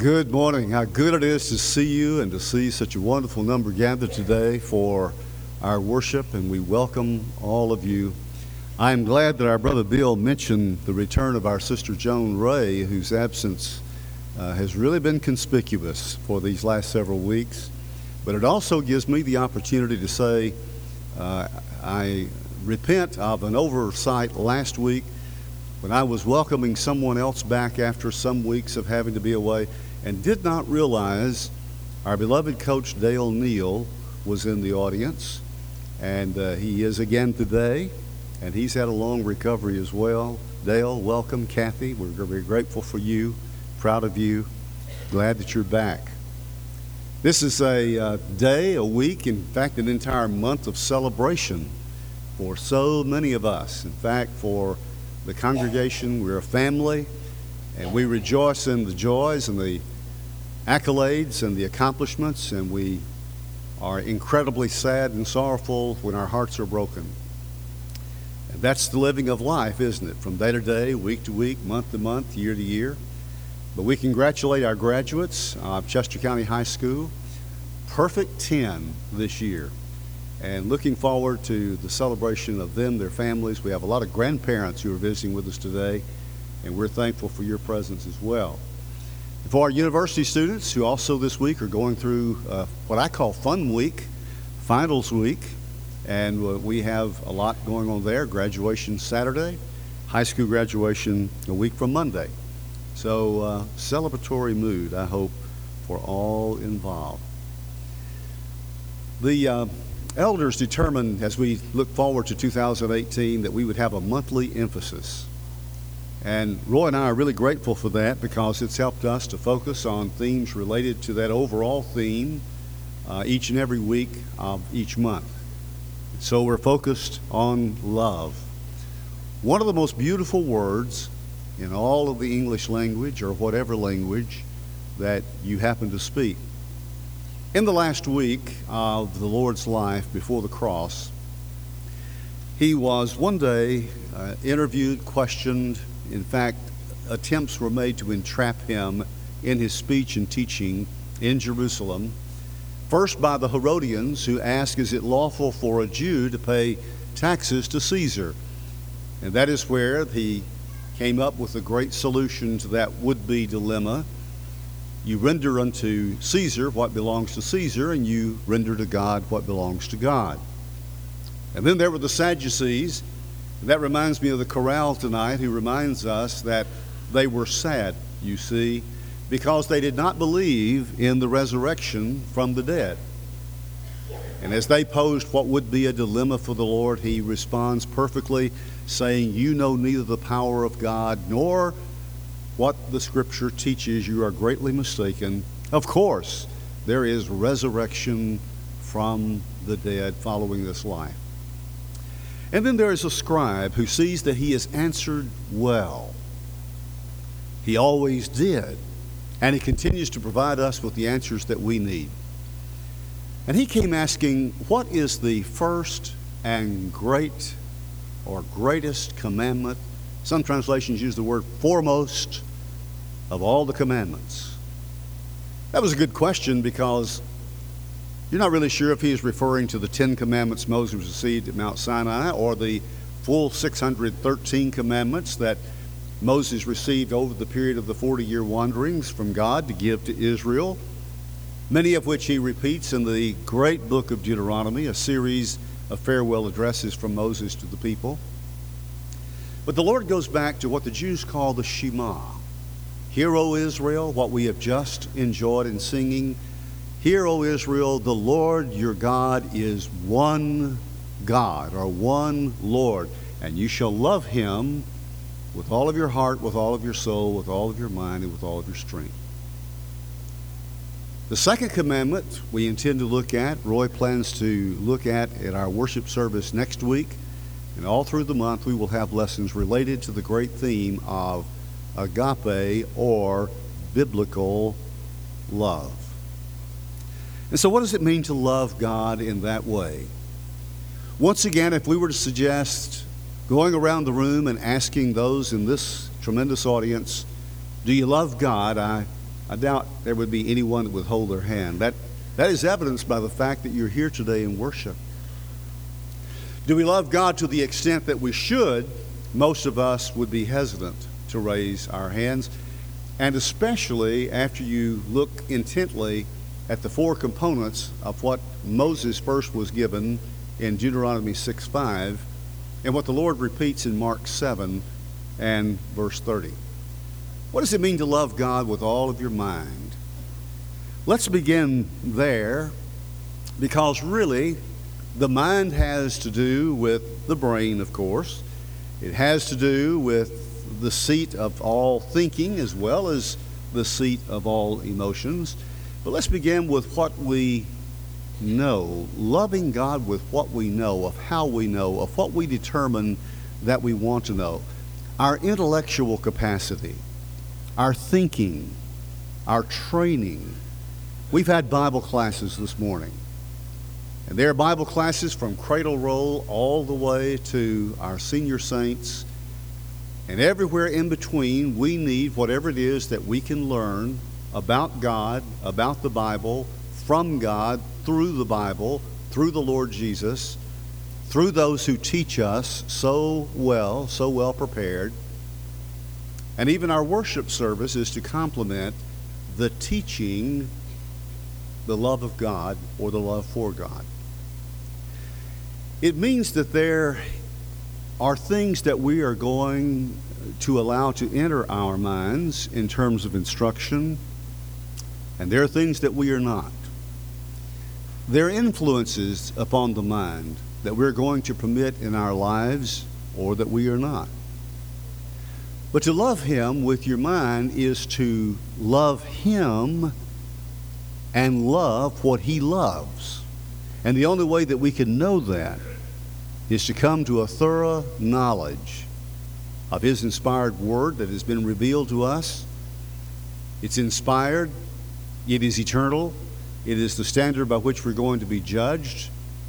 Good morning. How good it is to see you and to see such a wonderful number gathered today for our worship, and we welcome all of you. I am glad that our brother Bill mentioned the return of our sister Joan Ray, whose absence has really been conspicuous for these last several weeks. But it also gives me the opportunity to say I repent of an oversight last week when I was welcoming someone else back after some weeks of having to be away, and did not realize our beloved coach Dale Neal was in the audience, and he is again today, and he's had a long recovery as well. Dale, welcome. Kathy, we're very grateful for you, proud of you, glad that you're back. This is a day, a week, in fact an entire month of celebration for so many of us. In fact, for the congregation, we're a family, and we rejoice in the joys and the accolades and the accomplishments, and we are incredibly sad and sorrowful when our hearts are broken. And that's the living of life, isn't it? From day to day, week to week, month to month, year to year. But we congratulate our graduates of Chester County High School. Perfect 10 this year. And looking forward to the celebration of them, their families. We have a lot of grandparents who are visiting with us today, and we're thankful for your presence as well. For our university students who also this week are going through what I call Fun Week, Finals Week, and we have a lot going on there. Graduation Saturday, high school graduation a week from Monday. So celebratory mood, I hope, for all involved. The elders determined as we look forward to 2018 that we would have a monthly emphasis. And Roy and I are really grateful for that because it's helped us to focus on themes related to that overall theme each and every week of each month. So we're focused on love. One of the most beautiful words in all of the English language or whatever language that you happen to speak. In the last week of the Lord's life before the cross, he was one day interviewed, questioned. In fact, attempts were made to entrap him in his speech and teaching in Jerusalem. First by the Herodians, who asked, is it lawful for a Jew to pay taxes to Caesar? And that is where he came up with a great solution to that would-be dilemma. You render unto Caesar what belongs to Caesar, and you render to God what belongs to God. And then there were the Sadducees. That reminds me of the chorale tonight, who reminds us that they were sad, you see, because they did not believe in the resurrection from the dead. And as they posed what would be a dilemma for the Lord, he responds perfectly, saying, you know neither the power of God nor what the Scripture teaches. You are greatly mistaken. Of course, there is resurrection from the dead following this life. And then there is a scribe who sees that he has answered well. He always did. And he continues to provide us with the answers that we need. And he came asking, what is the first and great or greatest commandment? Some translations use the word foremost of all the commandments. That was a good question because you're not really sure if he is referring to the 10 commandments Moses received at Mount Sinai or the full 613 commandments that Moses received over the period of the 40-year wanderings from God to give to Israel, many of which he repeats in the great book of Deuteronomy, a series of farewell addresses from Moses to the people. But the Lord goes back to what the Jews call the Shema. Hear, O Israel, what we have just enjoyed in singing. Hear, O Israel, the Lord your God is one God, or one Lord, and you shall love him with all of your heart, with all of your soul, with all of your mind, and with all of your strength. The second commandment we intend to look at, Roy plans to look at our worship service next week, and all through the month we will have lessons related to the great theme of agape, or biblical love. And so what does it mean to love God in that way? Once again, if we were to suggest going around the room and asking those in this tremendous audience, do you love God? I I doubt there would be anyone that would hold their hand. That is evidenced by the fact that you're here today in worship. Do we love God to the extent that we should? Most of us would be hesitant to raise our hands, and especially after you look intently at the four components of what Moses first was given in Deuteronomy 6:5 and what the Lord repeats in Mark 7 and verse 30. What does it mean to love God with all of your mind? Let's begin there, because really the mind has to do with the brain, of course. It has to do with the seat of all thinking as well as the seat of all emotions. But let's begin with what we know. Loving God with what we know, of how we know, of what we determine that we want to know. Our intellectual capacity, our thinking, our training. We've had Bible classes this morning. And there are Bible classes from cradle roll all the way to our senior saints. And everywhere in between, we need whatever it is that we can learn about God, about the Bible, from God, through the Bible, through the Lord Jesus, through those who teach us so well prepared. And even our worship service is to complement the teaching, the love of God, or the love for God. It means that there are things that we are going to allow to enter our minds in terms of instruction, and there are things that we are not. There are influences upon the mind that we're going to permit in our lives or that we are not. But to love Him with your mind is to love Him and love what He loves. And the only way that we can know that is to come to a thorough knowledge of His inspired Word that has been revealed to us. It's inspired, it is eternal, it is the standard by which we're going to be judged,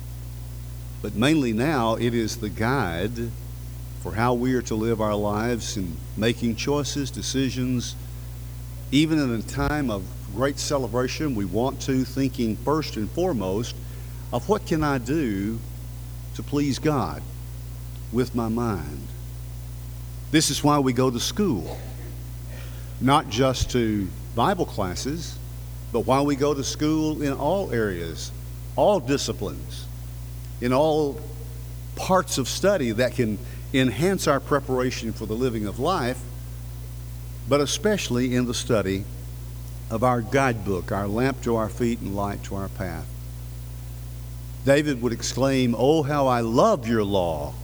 but mainly now it is the guide for how we are to live our lives in making choices, decisions. Even in a time of great celebration, we want to, thinking first and foremost of what can I do to please God with my mind. This is why we go to school, not just to Bible classes, but why we go to school in all areas, all disciplines, in all parts of study that can enhance our preparation for the living of life, but especially in the study of our guidebook, our lamp to our feet and light to our path. David would exclaim, "Oh, how I love your law.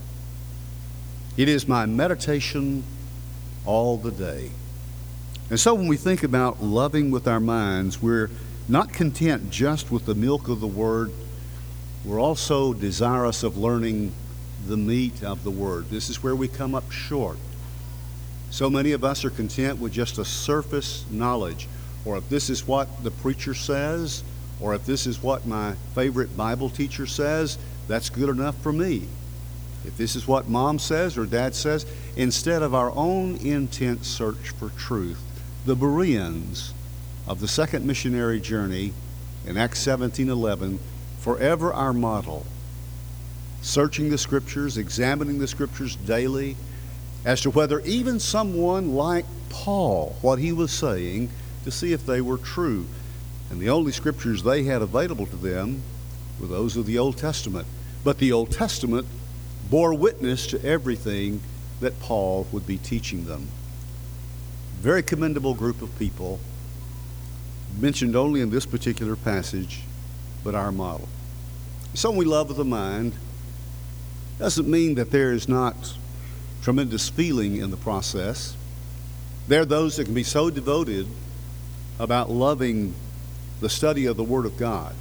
It is my meditation all the day." And so when we think about loving with our minds, we're not content just with the milk of the Word. We're also desirous of learning the meat of the Word. This is where we come up short. So many of us are content with just a surface knowledge, or if this is what the preacher says, or if this is what my favorite Bible teacher says, that's good enough for me. If this is what Mom says or Dad says, instead of our own intense search for truth. The Bereans of the second missionary journey in Acts 17:11, forever our model, searching the Scriptures, examining the Scriptures daily as to whether even someone like Paul, what he was saying, to see if they were true. And the only Scriptures they had available to them were those of the Old Testament. But the Old Testament bore witness to everything that Paul would be teaching them. Very commendable group of people, mentioned only in this particular passage, but our model. Someone we love with the mind doesn't mean that there is not tremendous feeling in the process. There are those that can be so devoted about loving the study of the Word of God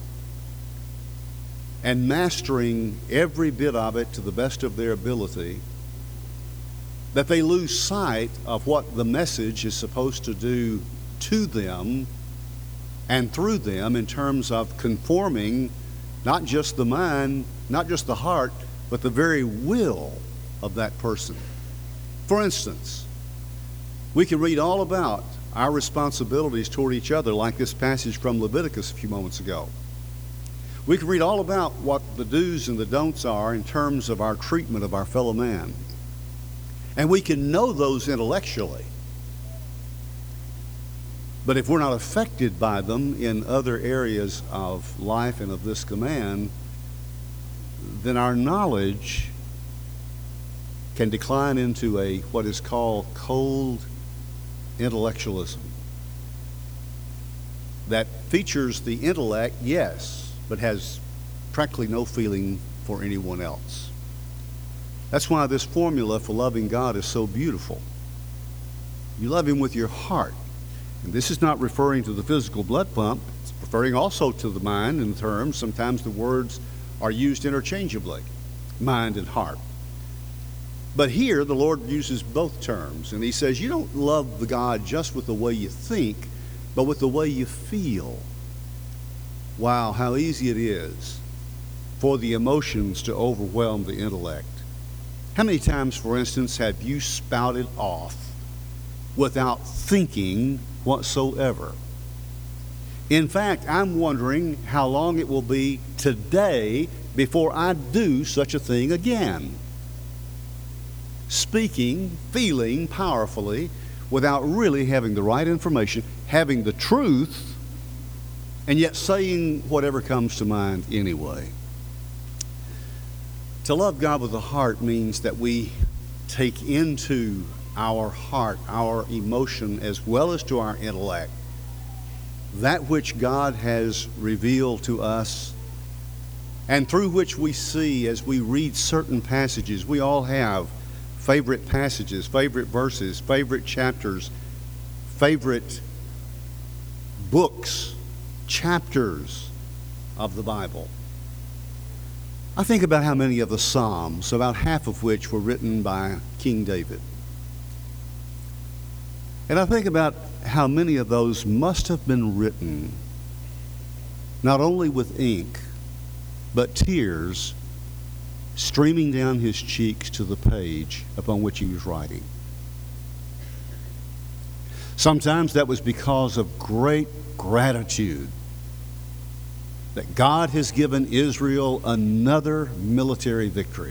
and mastering every bit of it to the best of their ability, that they lose sight of what the message is supposed to do to them and through them in terms of conforming not just the mind, not just the heart, but the very will of that person. For instance, we can read all about our responsibilities toward each other, like this passage from Leviticus a few moments ago. We can read all about what the do's and the don'ts are in terms of our treatment of our fellow man. And we can know those intellectually. But if we're not affected by them in other areas of life and of this command, then our knowledge can decline into what is called cold intellectualism. That features the intellect, yes, but has practically no feeling for anyone else. That's why this formula for loving God is so beautiful. You love Him with your heart. And this is not referring to the physical blood pump. It's referring also to the mind in terms. Sometimes the words are used interchangeably, mind and heart. But here the Lord uses both terms. And He says you don't love the God just with the way you think, but with the way you feel. Wow, how easy it is for the emotions to overwhelm the intellect. How many times, for instance, have you spouted off without thinking whatsoever? In fact, I'm wondering how long it will be today before I do such a thing again. Speaking, feeling powerfully without really having the right information, having the truth, and yet saying whatever comes to mind anyway. To love God with the heart means that we take into our heart, our emotion, as well as to our intellect, that which God has revealed to us and through which we see as we read certain passages. We all have favorite passages, favorite verses, favorite chapters, favorite books, chapters of the Bible. I think about how many of the Psalms, about half of which were written by King David. And I think about how many of those must have been written not only with ink, but tears streaming down his cheeks to the page upon which he was writing. Sometimes that was because of great gratitude that God has given Israel another military victory.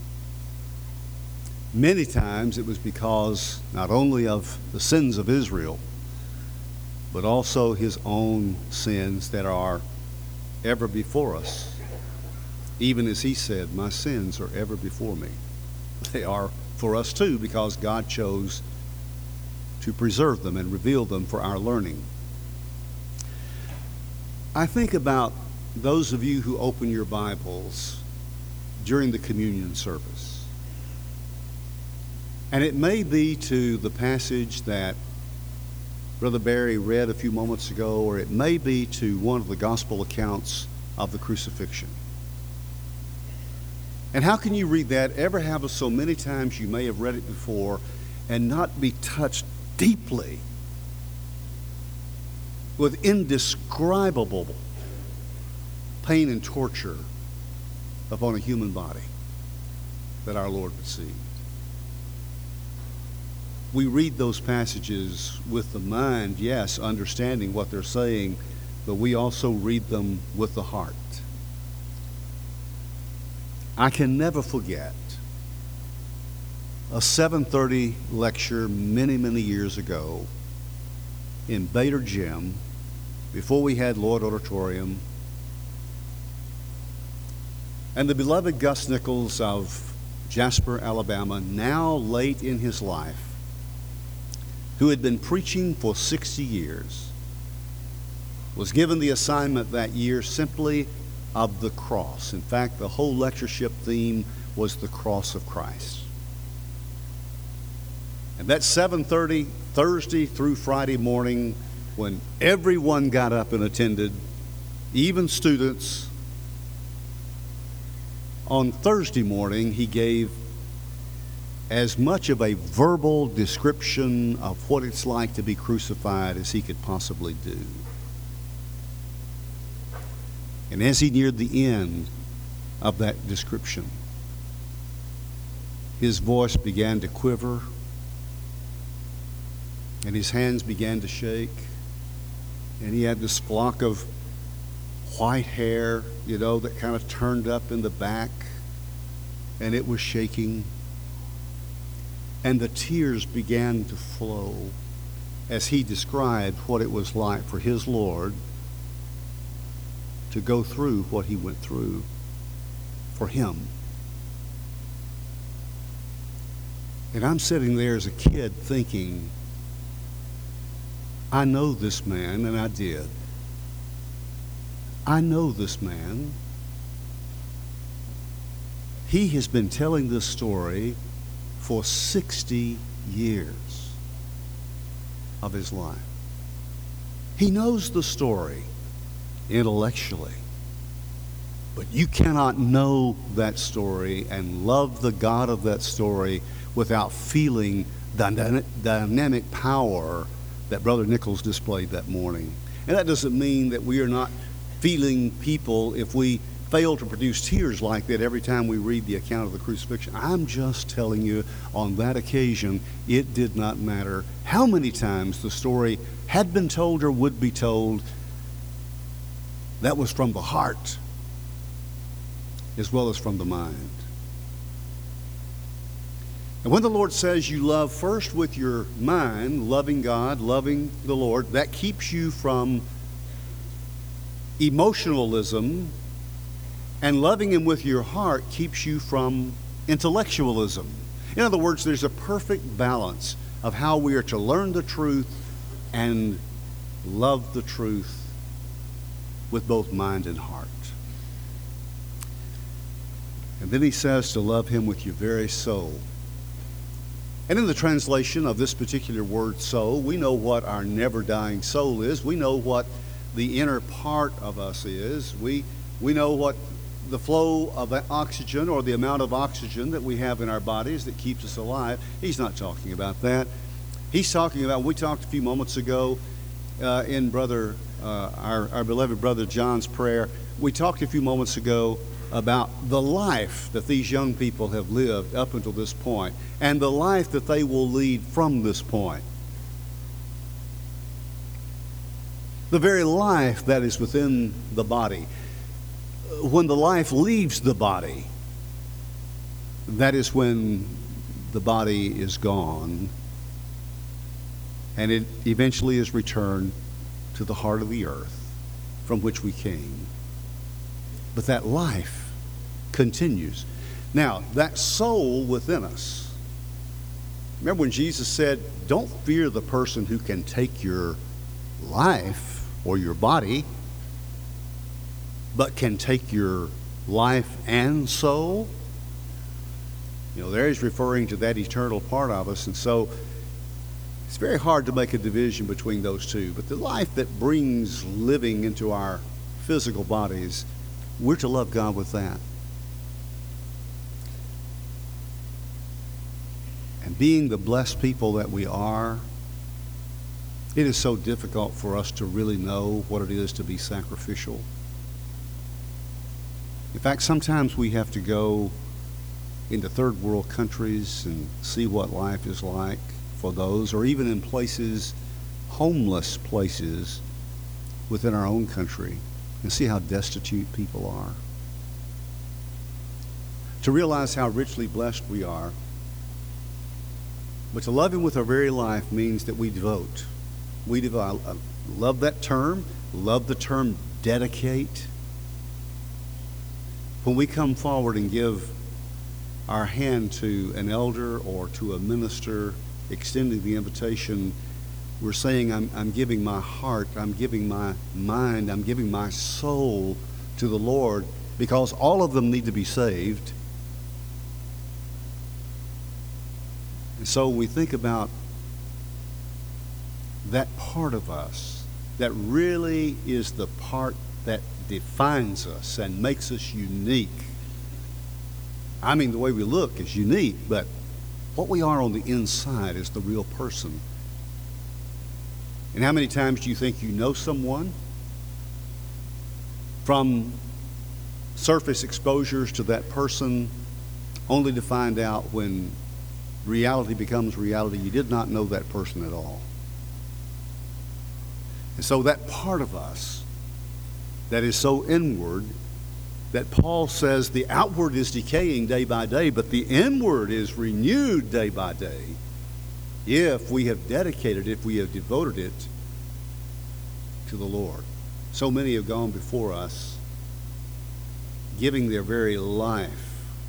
Many times it was because not only of the sins of Israel, but also his own sins that are ever before us. Even as he said, my sins are ever before me. They are for us too, because God chose to preserve them and reveal them for our learning. I think about those of you who open your Bibles during the communion service. And it may be to the passage that Brother Barry read a few moments ago, or it may be to one of the gospel accounts of the crucifixion. And how can you read that, ever have so many times you may have read it before, and not be touched deeply with indescribable pain and torture upon a human body that our Lord received? We read those passages with the mind, yes, understanding what they're saying, but we also read them with the heart. I can never forget a 7:30 lecture many, many years ago in Bader Gym, before we had Lloyd Auditorium. And the beloved Gus Nichols of Jasper, Alabama, now late in his life, who had been preaching for 60 years, was given the assignment that year simply of the cross. In fact, the whole lectureship theme was the cross of Christ. And that 7:30 Thursday through Friday morning, when everyone got up and attended, even students, on Thursday morning he gave as much of a verbal description of what it's like to be crucified as he could possibly do. And as he neared the end of that description, his voice began to quiver, and his hands began to shake, and he had this flock of white hair, that kind of turned up in the back, and it was shaking. And the tears began to flow as he described what it was like for his Lord to go through what he went through for him. And I'm sitting there as a kid thinking, I know this man, and I did. I know this man. He has been telling this story for 60 years of his life. He knows the story intellectually, but you cannot know that story and love the God of that story without feeling the dynamic power that Brother Nichols displayed that morning. And that doesn't mean that we are not feeling people if we fail to produce tears like that every time we read the account of the crucifixion. I'm just telling you, on that occasion, it did not matter how many times the story had been told or would be told. That was from the heart as well as from the mind. And when the Lord says you love first with your mind, loving God, loving the Lord, that keeps you from emotionalism, and loving Him with your heart keeps you from intellectualism. In other words, there's a perfect balance of how we are to learn the truth and love the truth with both mind and heart. And then he says to love Him with your very soul. And in the translation of this particular word, soul, we know what our never-dying soul is. We know what the inner part of us is. We know what the flow of oxygen, or the amount of oxygen that we have in our bodies that keeps us alive. He's not talking about that. He's talking about, we talked a few moments ago in our beloved brother John's prayer, we talked a few moments ago about the life that these young people have lived up until this point, and the life that they will lead from this point. The very life that is within the body. When the life leaves the body, that is when the body is gone, and it eventually is returned to the heart of the earth from which we came. But that life continues. Now, that soul within us. Remember when Jesus said, don't fear the person who can take your life or your body, but can take your life and soul? There he's referring to that eternal part of us. And so it's very hard to make a division between those two. But the life that brings living into our physical bodies, we're to love God with that. And being the blessed people that we are, it is so difficult for us to really know what it is to be sacrificial. In fact, sometimes we have to go into third world countries and see what life is like for those, or even in places, homeless places within our own country, and see how destitute people are. To realize how richly blessed we are. But to love Him with our very life means that we devote. We devote. I love that term. Love the term dedicate. When we come forward and give our hand to an elder or to a minister, extending the invitation, we're saying, I'm giving my heart, I'm giving my mind, I'm giving my soul to the Lord, because all of them need to be saved. And so when we think about that part of us that really is the part that defines us and makes us unique. I mean, the way we look is unique, but what we are on the inside is the real person. And how many times do you think you know someone from surface exposures to that person, only to find out when reality becomes reality, you did not know that person at all? And so that part of us that is so inward, that Paul says the outward is decaying day by day, but the inward is renewed day by day, if we have dedicated, if we have devoted it to the Lord. So many have gone before us, giving their very life.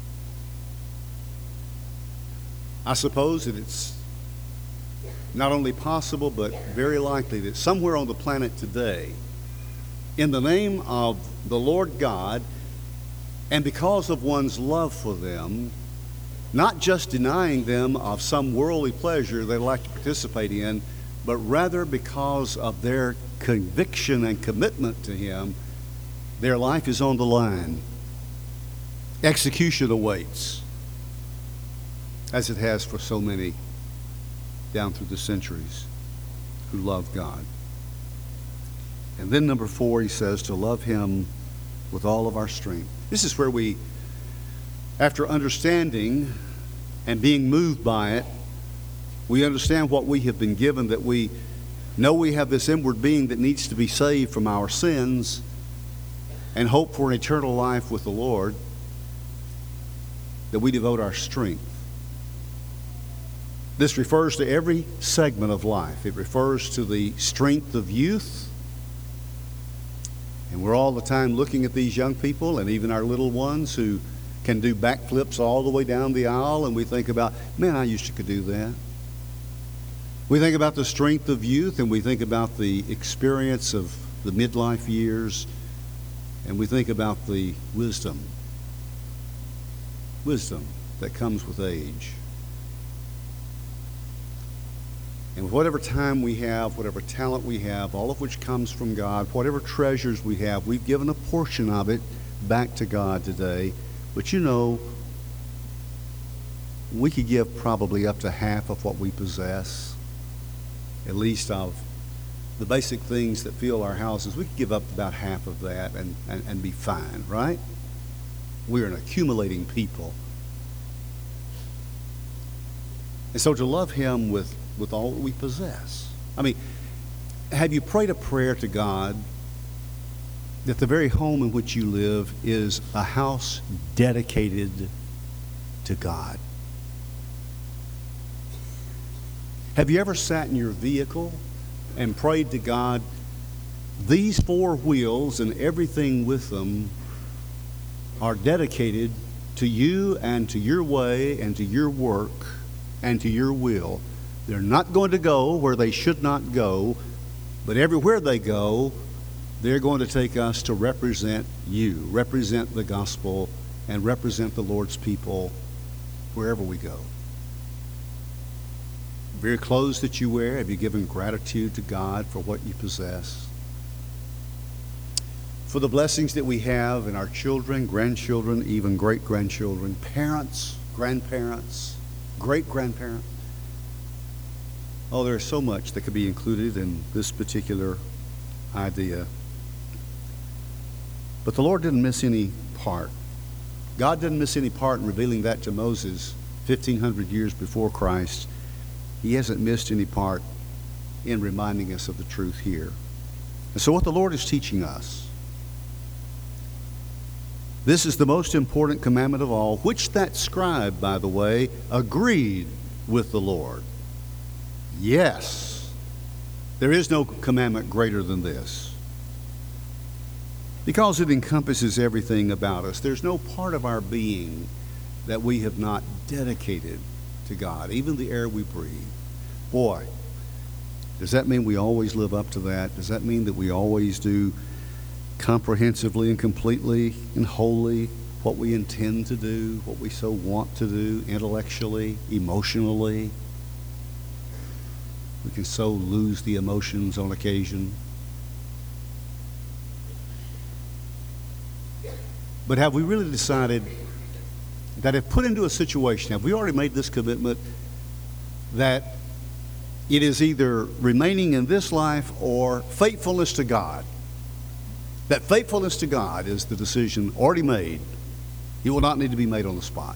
I suppose that it's not only possible, but very likely that somewhere on the planet today, in the name of the Lord God, and because of one's love for them, not just denying them of some worldly pleasure they'd like to participate in, but rather because of their conviction and commitment to Him, their life is on the line. Execution awaits, as it has for so many down through the centuries who love God. And then number 4, he says to love Him with all of our strength. This is where we, after understanding and being moved by it, we understand what we have been given, that we know we have this inward being that needs to be saved from our sins and hope for an eternal life with the Lord, that we devote our strength. This refers to every segment of life. It refers to the strength of youth. And we're all the time looking at these young people and even our little ones who can do backflips all the way down the aisle, and we think about, man, I used to could do that. We think about the strength of youth, and we think about the experience of the midlife years, and we think about the wisdom that comes with age. And whatever time we have, whatever talent we have, all of which comes from God, whatever treasures we have, we've given a portion of it back to God today. But you know, we could give probably up to half of what we possess, at least of the basic things that fill our houses. We could give up about half of that and be fine, right? We're an accumulating people. And so to love Him with all that we possess. I mean, have you prayed a prayer to God that the very home in which you live is a house dedicated to God? Have you ever sat in your vehicle and prayed to God, these 4 wheels and everything with them are dedicated to you and to your way and to your work and to your will? They're not going to go where they should not go, but everywhere they go, they're going to take us to represent you, represent the gospel, and represent the Lord's people wherever we go. The very clothes that you wear, have you given gratitude to God for what you possess? For the blessings that we have in our children, grandchildren, even great-grandchildren, parents, grandparents, great-grandparents. Oh, there's so much that could be included in this particular idea. But the Lord didn't miss any part. God didn't miss any part in revealing that to Moses 1,500 years before Christ. He hasn't missed any part in reminding us of the truth here. And so what the Lord is teaching us, this is the most important commandment of all, which that scribe, by the way, agreed with the Lord. Yes, there is no commandment greater than this, because it encompasses everything about us. There's no part of our being that we have not dedicated to God, even the air we breathe. Boy, does that mean we always live up to that? Does that mean that we always do comprehensively and completely and wholly what we intend to do, what we so want to do, intellectually, emotionally? We can so lose the emotions on occasion. But have we really decided that if put into a situation, have we already made this commitment that it is either remaining in this life or faithfulness to God? That faithfulness to God is the decision already made. It will not need to be made on the spot.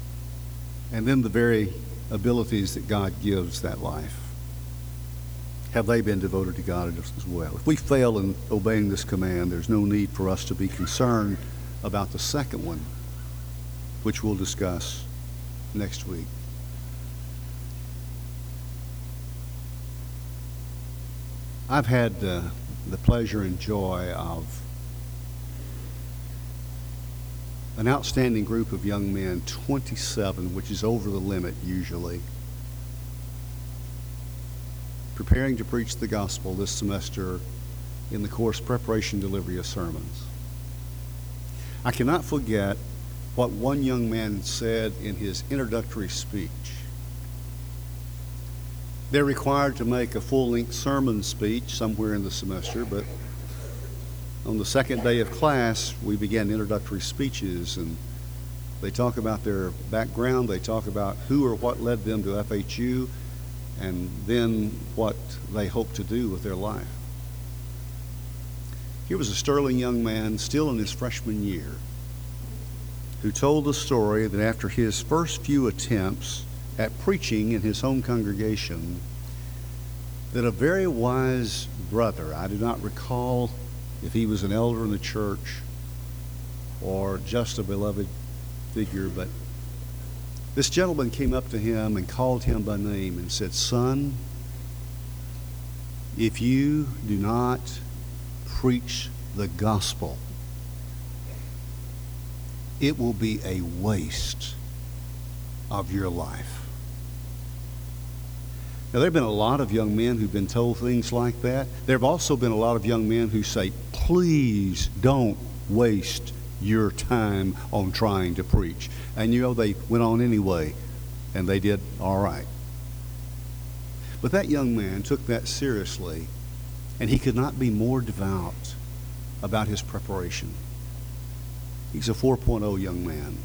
And then the very abilities that God gives that life. have they been devoted to God as well? If we fail in obeying this command, there's no need for us to be concerned about the second one, which we'll discuss next week. I've had the pleasure and joy of an outstanding group of young men, 27, which is over the limit usually, preparing to preach the gospel this semester in the course Preparation Delivery of Sermons. I cannot forget what one young man said in his introductory speech. They're required to make a full-length sermon speech somewhere in the semester, but on the second day of class, we began introductory speeches, and they talk about their background, they talk about who or what led them to FHU, and then what they hope to do with their life. Here was a sterling young man, still in his freshman year, who told the story that after his first few attempts at preaching in his home congregation, that a very wise brother, I do not recall if he was an elder in the church or just a beloved figure, but this gentleman came up to him and called him by name and said, "Son, if you do not preach the gospel, it will be a waste of your life." Now, there have been a lot of young men who've been told things like that. There have also been a lot of young men who say, "Please don't waste your time on trying to preach." And you know, they went on anyway, and they did all right. But that young man took that seriously, and he could not be more devout about his preparation. He's a 4.0 young man.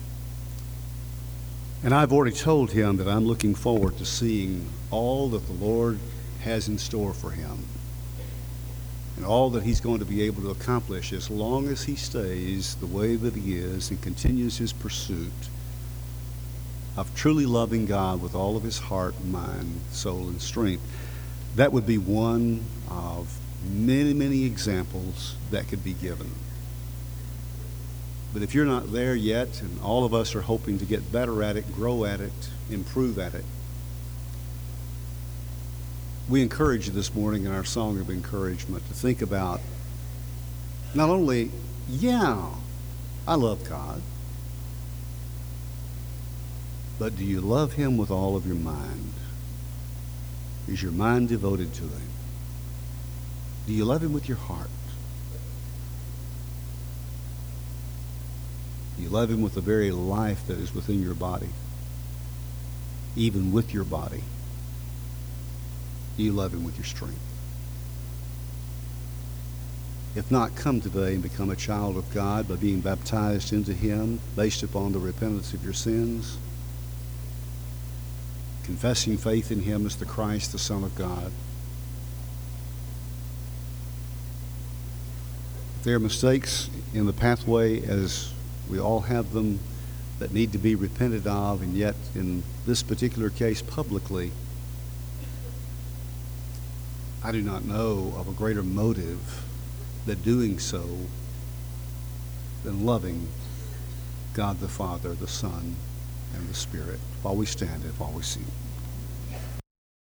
And I've already told him that I'm looking forward to seeing all that the Lord has in store for him and all that he's going to be able to accomplish as long as he stays the way that he is and continues his pursuit of truly loving God with all of his heart, mind, soul, and strength. That would be one of many, many examples that could be given. But if you're not there yet, and all of us are hoping to get better at it, grow at it, improve at it, we encourage you this morning in our song of encouragement to think about not only, yeah, I love God, but do you love him with all of your mind? Is your mind devoted to him? Do you love him with your heart? Do you love him with the very life that is within your body? Even with your body? Do you love him with your strength? If not, come today and become a child of God by being baptized into him based upon the repentance of your sins, confessing faith in him as the Christ, the Son of God. If there are mistakes in the pathway, as we all have them, that need to be repented of, and yet in this particular case publicly, I do not know of a greater motive than doing so than loving God the Father, the Son, and the Spirit. While we stand and while we sing.